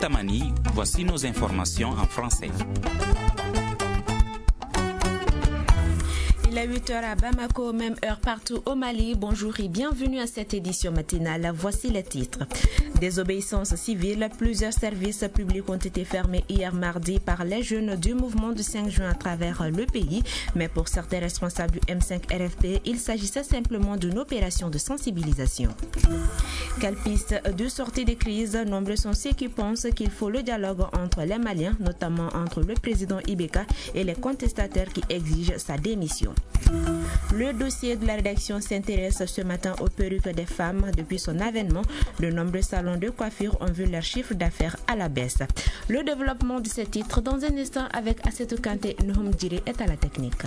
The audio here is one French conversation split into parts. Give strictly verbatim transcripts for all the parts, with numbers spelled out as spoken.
Tamani, voici nos informations en français. Il est huit heures à Bamako, même heure partout au Mali. Bonjour et bienvenue à cette édition matinale. Voici les titres. Désobéissance civile, plusieurs services publics ont été fermés hier mardi par les jeunes du mouvement du cinq juin à travers le pays. Mais pour certains responsables du M cinq R F P, il s'agissait simplement d'une opération de sensibilisation. Quelle piste de sortie des crises? Nombreux sont ceux qui pensent qu'il faut le dialogue entre les Maliens, notamment entre le président Ibeka et les contestataires qui exigent sa démission. Le dossier de la rédaction s'intéresse ce matin aux perruques des femmes. Depuis son avènement, de nombreux salons de coiffure ont vu leur chiffre d'affaires à la baisse. Le développement de ces titres dans un instant avec Assetou Kanté. Nohom Djiri est à la technique.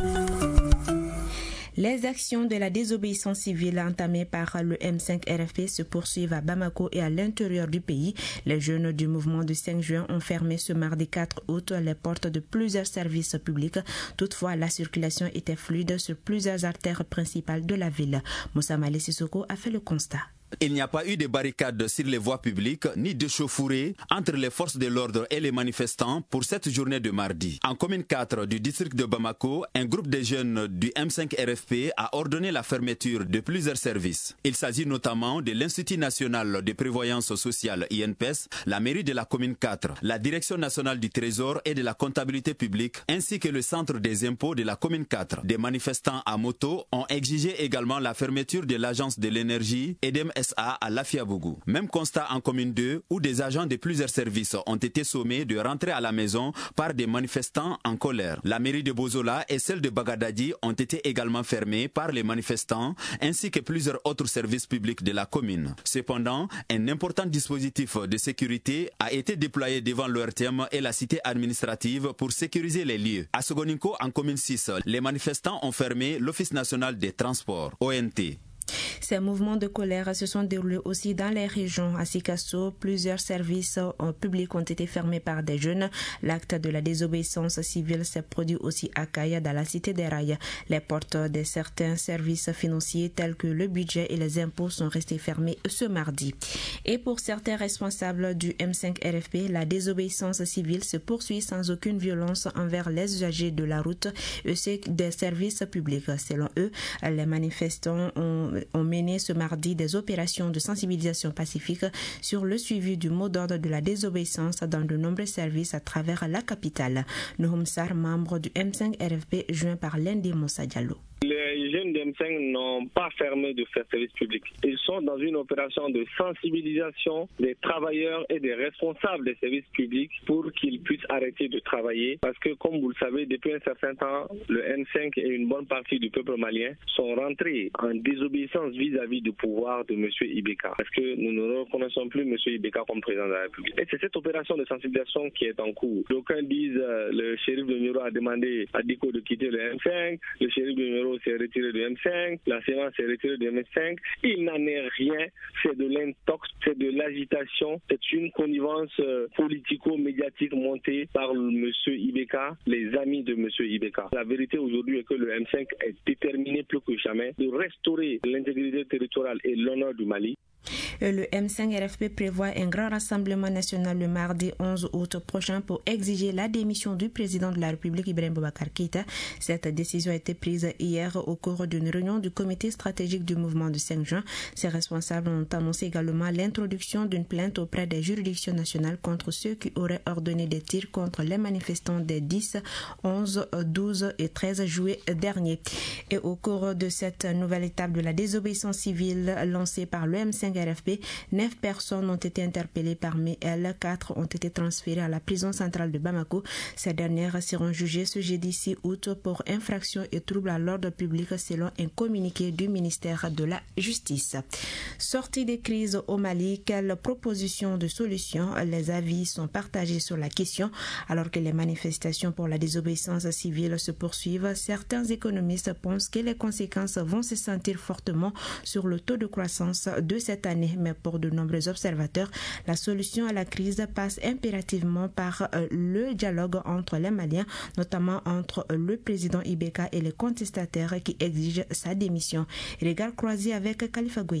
Les actions de la désobéissance civile entamées par le M cinq R F P se poursuivent à Bamako et à l'intérieur du pays. Les jeunes du mouvement du cinq juin ont fermé ce mardi quatre août les portes de plusieurs services publics. Toutefois, la circulation était fluide sur plusieurs artères principales de la ville. Moussa Malé Sissoko a fait le constat. Il n'y a pas eu de barricades sur les voies publiques ni de chauffourées entre les forces de l'ordre et les manifestants pour cette journée de mardi. En commune quatre du district de Bamako, un groupe de jeunes du M cinq R F P a ordonné la fermeture de plusieurs services. Il s'agit notamment de l'Institut national de prévoyance sociale I N P E S, la mairie de la commune quatre, la Direction nationale du trésor et de la comptabilité publique, ainsi que le centre des impôts de la commune quatre. Des manifestants à moto ont exigé également la fermeture de l'agence de l'énergie et des S A à Lafiabougou. Même constat en commune deux où des agents de plusieurs services ont été sommés de rentrer à la maison par des manifestants en colère. La mairie de Bozola et celle de Bagadadi ont été également fermées par les manifestants ainsi que plusieurs autres services publics de la commune. Cependant, un important dispositif de sécurité a été déployé devant l'O R T M et la cité administrative pour sécuriser les lieux. À Sogoninko, en commune six, les manifestants ont fermé l'Office national des transports, O N T. Ces mouvements de colère se sont déroulés aussi dans les régions. À Sikasso, plusieurs services publics ont été fermés par des jeunes. L'acte de la désobéissance civile s'est produit aussi à Kaya, dans la cité des Rails. Les portes de certains services financiers tels que le budget et les impôts sont restés fermés ce mardi. Et pour certains responsables du M cinq R F P, la désobéissance civile se poursuit sans aucune violence envers les usagers de la route et ceux des services publics. Selon eux, les manifestants ont ont mené ce mardi des opérations de sensibilisation pacifique sur le suivi du mot d'ordre de la désobéissance dans de nombreux services à travers la capitale. Nohom Sar, membre du M cinq R F P, joint par Lendi Moussa Diallo. Les jeunes du M cinq n'ont pas fermé de faire service public. Ils sont dans une opération de sensibilisation des travailleurs et des responsables des services publics pour qu'ils puissent arrêter de travailler. Parce que, comme vous le savez, depuis un certain temps, le M cinq et une bonne partie du peuple malien sont rentrés en désobéissance vis-à-vis du pouvoir de M. Ibeka. Parce que nous ne reconnaissons plus M. Ibeka comme président de la République. Et c'est cette opération de sensibilisation qui est en cours. D'aucuns disent euh, le shérif de Miro a demandé à Diko de quitter le M cinq, le shérif de Miro s'est retiré du M cinq, la C E A s'est retirée du M cinq. Il n'en est rien, c'est de l'intox, c'est de l'agitation, c'est une connivence euh, politico-médiatique montée par M. Ibeka, les amis de M. Ibeka. La vérité aujourd'hui est que le M cinq est déterminé plus que jamais de restaurer l'intégrité territoriale et l'honneur du Mali. Le M cinq R F P prévoit un grand rassemblement national le mardi onze août prochain pour exiger la démission du président de la République, Ibrahim Boubacar Keïta. Cette décision a été prise hier au cours d'une réunion du comité stratégique du mouvement du cinq juin. Ces responsables ont annoncé également l'introduction d'une plainte auprès des juridictions nationales contre ceux qui auraient ordonné des tirs contre les manifestants des dix, onze, douze et treize juillet dernier. Et au cours de cette nouvelle étape de la désobéissance civile lancée par le M cinq R F P, neuf personnes ont été interpellées. Parmi elles, quatre ont été transférées à la prison centrale de Bamako. Ces dernières seront jugées ce jeudi six août pour infraction et trouble à l'ordre public selon un communiqué du ministère de la Justice. Sortie des crises au Mali, quelles propositions de solutions? Les avis sont partagés sur la question. Alors que les manifestations pour la désobéissance civile se poursuivent, certains économistes pensent que les conséquences vont se sentir fortement sur le taux de croissance de cette année. Mais pour de nombreux observateurs, la solution à la crise passe impérativement par le dialogue entre les Maliens, notamment entre le président Ibeka et les contestataires qui exigent sa démission. Regard croisé avec Khalifa Goïta.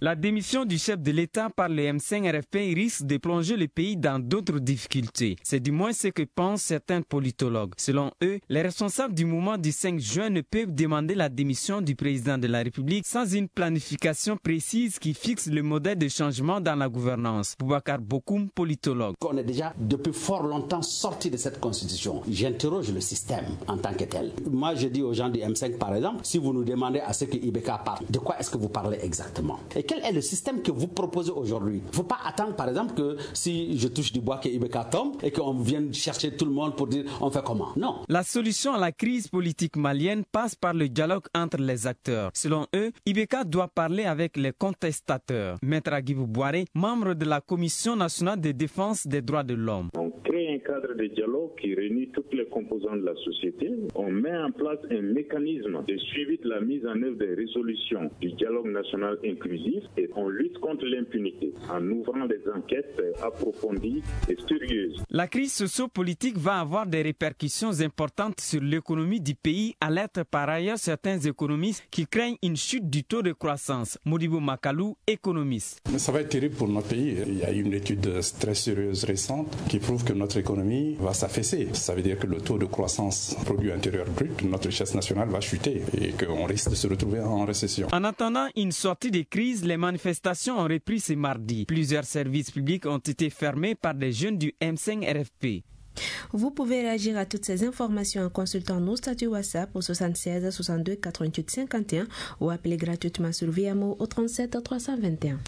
La démission du chef de l'État par le M cinq R F P risque de plonger le pays dans d'autres difficultés. C'est du moins ce que pensent certains politologues. Selon eux, les responsables du mouvement du cinq juin ne peuvent demander la démission du président de la République sans une planification précise qui fixe le modèle de changement dans la gouvernance. Boubacar Bokoum, politologue. On est déjà depuis fort longtemps sorti de cette constitution. J'interroge le système en tant que tel. Moi, je dis aux gens du M cinq, par exemple, si vous nous demandez à ce que I B K parle, de quoi est-ce que vous parlez exactement? Et quel est le système que vous proposez aujourd'hui? Il ne faut pas attendre, par exemple, que si je touche du bois, que I B K tombe et qu'on vienne chercher tout le monde pour dire on fait comment? Non. La solution à la crise politique malienne passe par le dialogue entre les acteurs. Selon eux, I B K doit parler avec les contestateurs. Maître Agibou Boiré, membre de la Commission nationale de défense des droits de l'homme. On crée un cadre de dialogue qui réunit toutes les composantes de la société. On met en place un mécanisme de suivi de la mise en œuvre des résolutions du dialogue national inclusif et on lutte contre l'impunité en ouvrant des enquêtes approfondies et sérieuses. La crise socio-politique va avoir des répercussions importantes sur l'économie du pays, alertent par ailleurs certains économistes qui craignent une chute du taux de croissance. Modibo Makalou, économiste. Mais ça va être terrible pour notre pays. Il y a une étude très sérieuse récente qui prouve que notre économie va s'affaisser. Ça veut dire que le taux de croissance produit intérieur brut, notre richesse nationale va chuter et qu'on risque de se retrouver en récession. En attendant une sortie de crise, les manifestations ont repris ce mardi. Plusieurs services publics ont été fermés par des jeunes du M cinq R F P. Vous pouvez réagir à toutes ces informations en consultant nos statuts WhatsApp au soixante-seize soixante-deux quatre-vingt-huit cinquante et un ou appeler gratuitement sur Viamo au trente-sept trois cent vingt et un.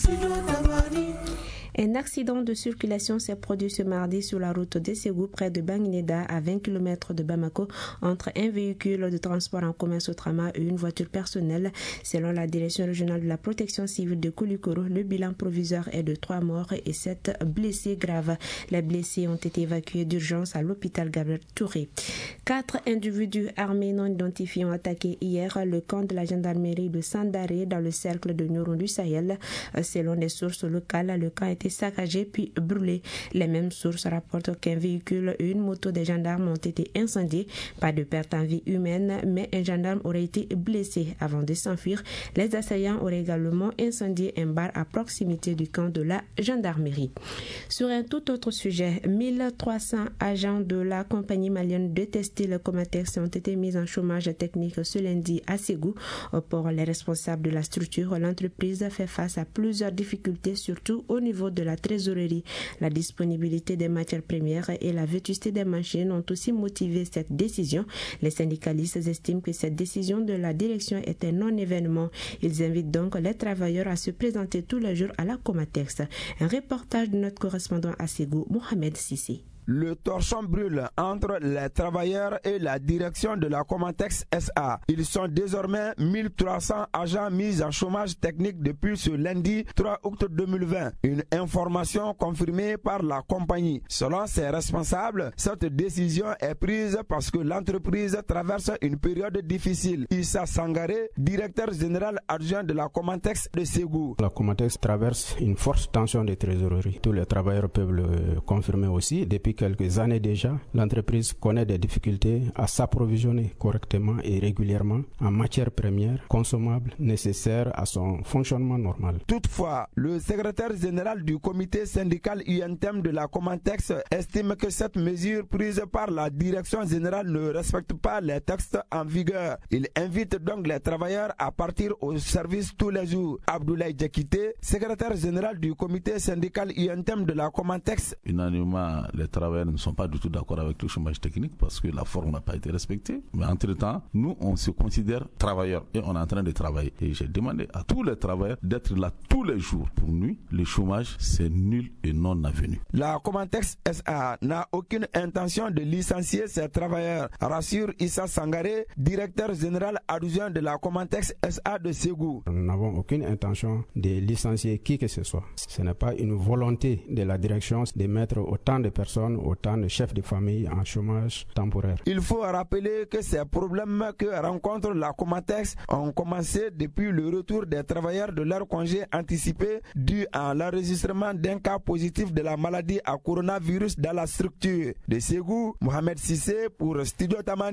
Un accident de circulation s'est produit ce mardi sur la route de Ségou près de Bangineda à vingt kilomètres de Bamako entre un véhicule de transport en commun Sotrama et une voiture personnelle. Selon la direction régionale de la protection civile de Koulikoro, le bilan provisoire est de trois morts et sept blessés graves. Les blessés ont été évacués d'urgence à l'hôpital Gabriel Touré. Quatre individus armés non identifiés ont attaqué hier le camp de la gendarmerie de Sandaré dans le cercle de Nyoron du Sahel. Selon des sources locales, le camp a été saccagé puis brûlé. Les mêmes sources rapportent qu'un véhicule et une moto des gendarmes ont été incendiés. Pas de perte en vie humaine, mais un gendarme aurait été blessé. Avant de s'enfuir, les assaillants auraient également incendié un bar à proximité du camp de la gendarmerie. Sur un tout autre sujet, mille trois cents agents de la compagnie malienne de textile Comatex ont été mis en chômage technique ce lundi à Ségou. Pour les responsables de la structure, l'entreprise fait face à plusieurs difficultés, surtout au niveau de la trésorerie. La disponibilité des matières premières et la vétusté des machines ont aussi motivé cette décision. Les syndicalistes estiment que cette décision de la direction est un non-événement. Ils invitent donc les travailleurs à se présenter tous les jours à la Comatex. Un reportage de notre correspondant à Ségou, Mohamed Sissi. Le torchon brûle entre les travailleurs et la direction de la Comatex S A. Ils sont désormais mille trois cents agents mis en chômage technique depuis ce lundi trois août deux mille vingt. Une information confirmée par la compagnie. Selon ses responsables, cette décision est prise parce que l'entreprise traverse une période difficile. Issa Sangaré, directeur général adjoint de la Comatex de Ségou. La Comatex traverse une forte tension de trésorerie. Tous les travailleurs peuvent le confirmer aussi. Depuis quelques années déjà, l'entreprise connaît des difficultés à s'approvisionner correctement et régulièrement en matières premières consommables nécessaires à son fonctionnement normal. Toutefois, le secrétaire général du comité syndical U N T E M de la Comatex estime que cette mesure prise par la direction générale ne respecte pas les textes en vigueur. Il invite donc les travailleurs à partir au service tous les jours. Abdoulaye Djekité, secrétaire général du comité syndical U N T E M de la Comatex. Unanimement, les travailleurs ne sont pas du tout d'accord avec le chômage technique parce que la forme n'a pas été respectée. Mais entre-temps, nous, on se considère travailleurs et on est en train de travailler. Et j'ai demandé à tous les travailleurs d'être là tous les jours. Pour nous, le chômage, c'est nul et non avenu. La Comatex S A n'a aucune intention de licencier ses travailleurs, rassure Issa Sangaré, directeur général adjoint de la Comatex S A de Ségou. Nous n'avons aucune intention de licencier qui que ce soit. Ce n'est pas une volonté de la direction de mettre autant de personnes, autant de chefs de famille en chômage temporaire. Il faut rappeler que ces problèmes que rencontre la Comatex ont commencé depuis le retour des travailleurs de leur congé anticipé dû à l'enregistrement d'un cas positif de la maladie à coronavirus dans la structure. De Ségou, Mohamed Sissé pour Studio Tamani.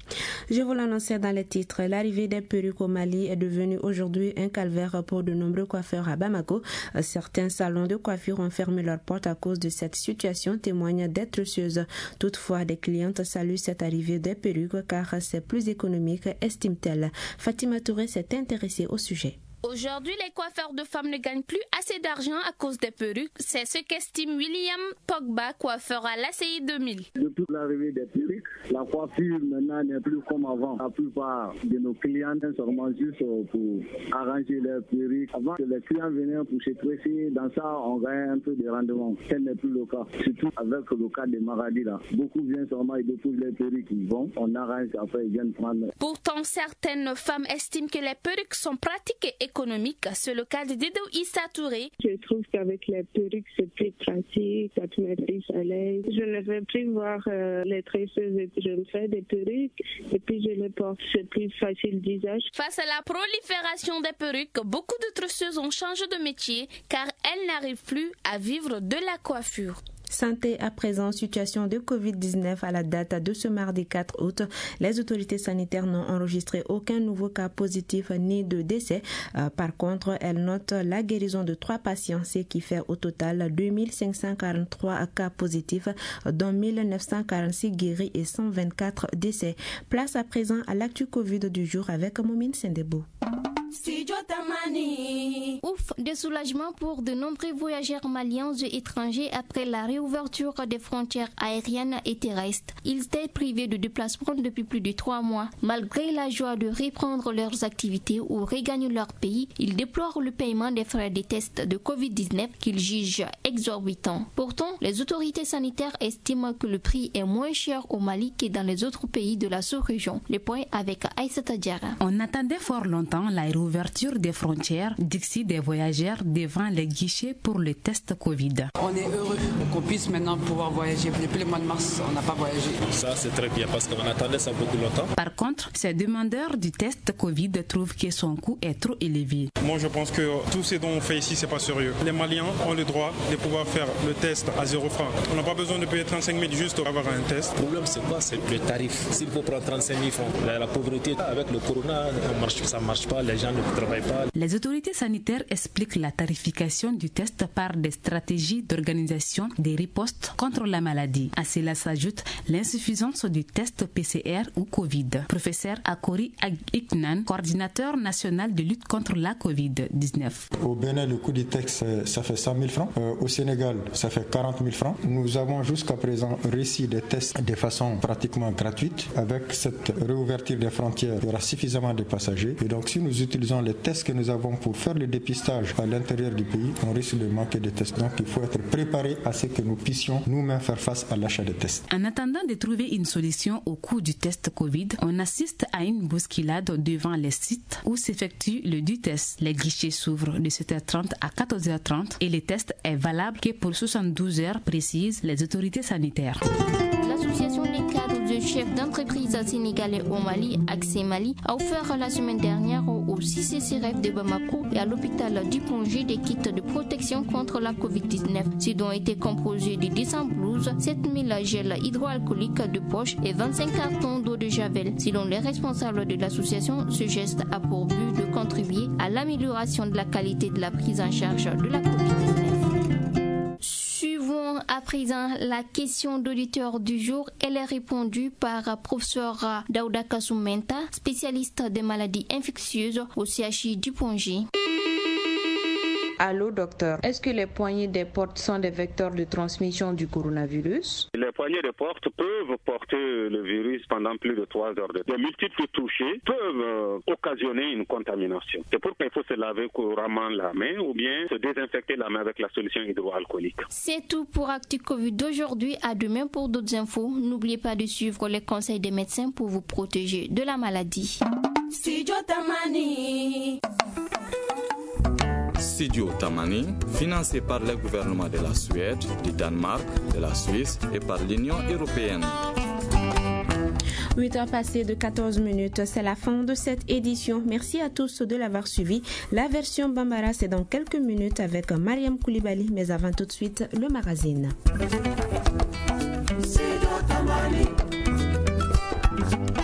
Je vous l'annonçais dans les titres, l'arrivée des perruques au Mali est devenue aujourd'hui un calvaire pour de nombreux coiffeurs à Bamako. Certains salons de coiffure ont fermé leurs portes à cause de cette situation, témoignent d'être soucieuses. Toutefois, des clientes saluent cette arrivée des perruques car c'est plus économique, estime-t-elle. Fatima Touré s'est intéressée au sujet. Aujourd'hui, les coiffeurs de femmes ne gagnent plus assez d'argent à cause des perruques. C'est ce qu'estime William Pogba, coiffeur à l'A C I deux mille. Depuis l'arrivée des perruques, la coiffure maintenant n'est plus comme avant. La plupart de nos clients sont seulement juste pour arranger leurs perruques. Avant, les clients venaient pour se tresser. Dans ça, on gagne un peu de rendement. Ce n'est plus le cas. Surtout avec le cas des maladies là. Beaucoup viennent seulement, ils déposent les perruques, ils vont. On arrange, après ils viennent prendre. Pourtant, certaines femmes estiment que les perruques sont pratiques et économique. C'est le cas de Dédou Issa Touré. Je trouve qu'avec les perruques, c'est plus pratique, ça te met plus à l'aise. Je ne vais plus voir euh, les tresseuses, je me fais des perruques et puis je les porte. C'est plus facile d'usage. Face à la prolifération des perruques, beaucoup de tresseuses ont changé de métier car elles n'arrivent plus à vivre de la coiffure. Santé à présent, situation de covid dix-neuf à la date de ce mardi quatre août. Les autorités sanitaires n'ont enregistré aucun nouveau cas positif ni de décès. Euh, par contre, elles notent la guérison de trois patients, ce qui fait au total deux mille cinq cent quarante-trois cas positifs, dont mille neuf cent quarante-six guéris et cent vingt-quatre décès. Place à présent à l'actu Covid du jour avec Momine Sendebo. Ouf, de soulagement pour de nombreux voyageurs maliens et étrangers après la réouverture des frontières aériennes et terrestres. Ils étaient privés de déplacement depuis plus de trois mois. Malgré la joie de reprendre leurs activités ou regagner leur pays, ils déplorent le paiement des frais des tests de covid dix-neuf qu'ils jugent exorbitants. Pourtant, les autorités sanitaires estiment que le prix est moins cher au Mali que dans les autres pays de la sous-région. Les points avec Aïssata Diarra. On attendait fort longtemps la réouverture des frontières, d'ici des voyageurs devant les guichets pour le test Covid. On est heureux qu'on puisse maintenant pouvoir voyager. Depuis le mois de mars, on n'a pas voyagé. Ça, c'est très bien parce qu'on attendait ça beaucoup longtemps. Par contre, ces demandeurs du test Covid trouvent que son coût est trop élevé. Moi, je pense que tout ce dont on fait ici, c'est pas sérieux. Les Maliens ont le droit de pouvoir faire le test à zéro franc. On n'a pas besoin de payer trente-cinq mille juste pour avoir un test. Le problème, c'est quoi? C'est le tarif. S'il faut prendre trente-cinq mille francs, la, la pauvreté, avec le corona, marche, ça ne marche pas, les gens ne travaillent pas. Les autorités sanitaires expliquent la tarification du test par des stratégies d'organisation des ripostes contre la maladie. À cela s'ajoute l'insuffisance du test P C R ou Covid. Professeur Akori Iknan, coordinateur national de lutte contre la covid dix-neuf. Au Bénin, le coût du test, ça fait cent mille francs. Euh, au Sénégal, ça fait quarante mille francs. Nous avons jusqu'à présent réussi des tests de façon pratiquement gratuite. Avec cette réouverture des frontières, il y aura suffisamment de passagers. Et donc, si nous utilisons les tests que nous avons pour faire le dépistage à l'intérieur du pays, on risque de manquer de tests. Donc, il faut être préparé à ce que nous puissions nous-mêmes faire face à l'achat de tests. En attendant de trouver une solution au coût du test Covid, on assiste à une bousculade devant les sites où s'effectue le du test. Les guichets s'ouvrent de sept heures trente à quatorze heures trente et le test est valable que pour soixante-douze heures, précisent les autorités sanitaires. L'association des cadres de chefs d'entreprise sénégalais au Mali, Accès Mali, a offert la semaine dernière au C C C R F de Bamako et à l'hôpital du Plongé des kits de protection contre la covid dix-neuf. Ces dons étaient composés de deux cents blouses, sept mille gels hydroalcooliques de poche et vingt-cinq cartons d'eau de javel. Selon les responsables de l'association, ce geste a pour but de contribuer à l'amélioration de la qualité de la prise en charge de la covid dix-neuf. Suivons à présent la question d'auditeur du jour. Elle est répondue par professeur Daouda Kassoumenta, spécialiste des maladies infectieuses au C H I du Plongé. Allô docteur, est-ce que les poignées des portes sont des vecteurs de transmission du coronavirus? Les poignées de porte peuvent porter le virus pendant plus de trois heures. De multiples touchés peuvent euh, occasionner une contamination. C'est pourquoi il faut se laver couramment la main ou bien se désinfecter la main avec la solution hydroalcoolique. C'est tout pour Actu Covid d'aujourd'hui. À demain pour d'autres infos. N'oubliez pas de suivre les conseils des médecins pour vous protéger de la maladie. Studio Tamani. Studio Tamani, financé par le gouvernement de la Suède, du Danemark, de la Suisse et par l'Union européenne. huit heures passées de quatorze minutes, c'est la fin de cette édition. Merci à tous de l'avoir suivi. La version Bambara, c'est dans quelques minutes avec Mariam Koulibaly, mais avant tout de suite, le magazine. Studio Tamani.